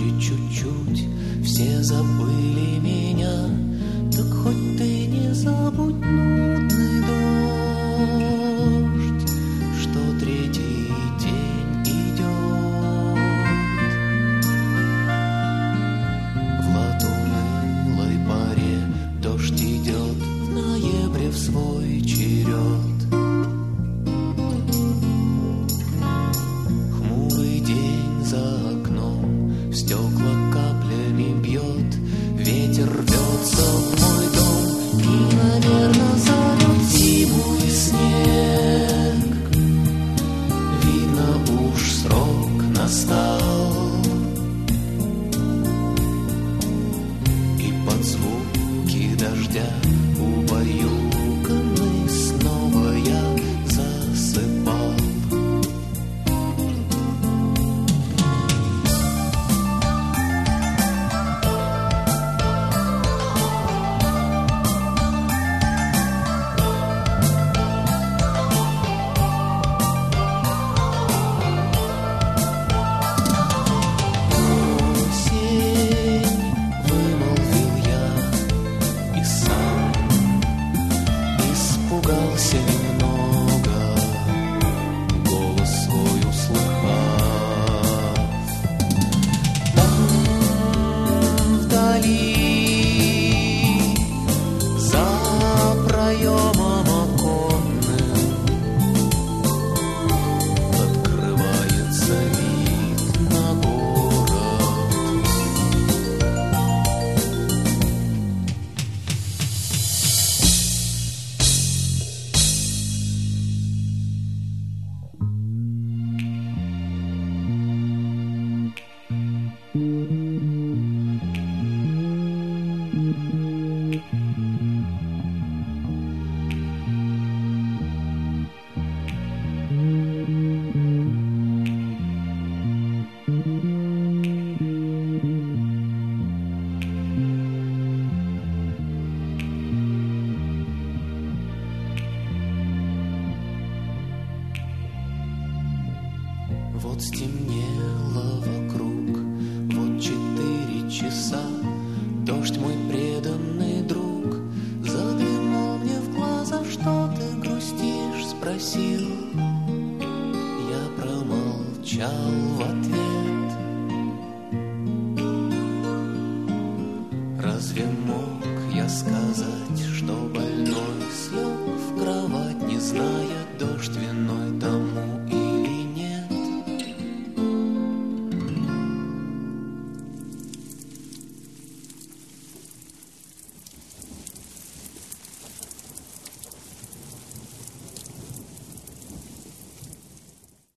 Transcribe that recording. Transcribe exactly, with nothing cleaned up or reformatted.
легче чуть-чуть. Все забыли меня, так хоть ты не забудь нудный дождь, что третий день идет. В латунной паре дождь идет в ноябре в свой черед. Хмурый день за окном, в стекла каплями бьет. Ветер рвется в мой дом и, наверное, зовет зиму и снег. Видно, уж срок настал, и под звуки дождя убаюканный снова я засыпал. Испугался немного, голос свой услыхав. Там вдали, за проемом оконным, открывается вид на город. Вот стемнело вокруг, вот четыре часа. Дождь, мой преданный друг, заглянул мне в глаза. Что ты грустишь? Спросил. Я промолчал в ответ. Разве мог я сказать, чтобы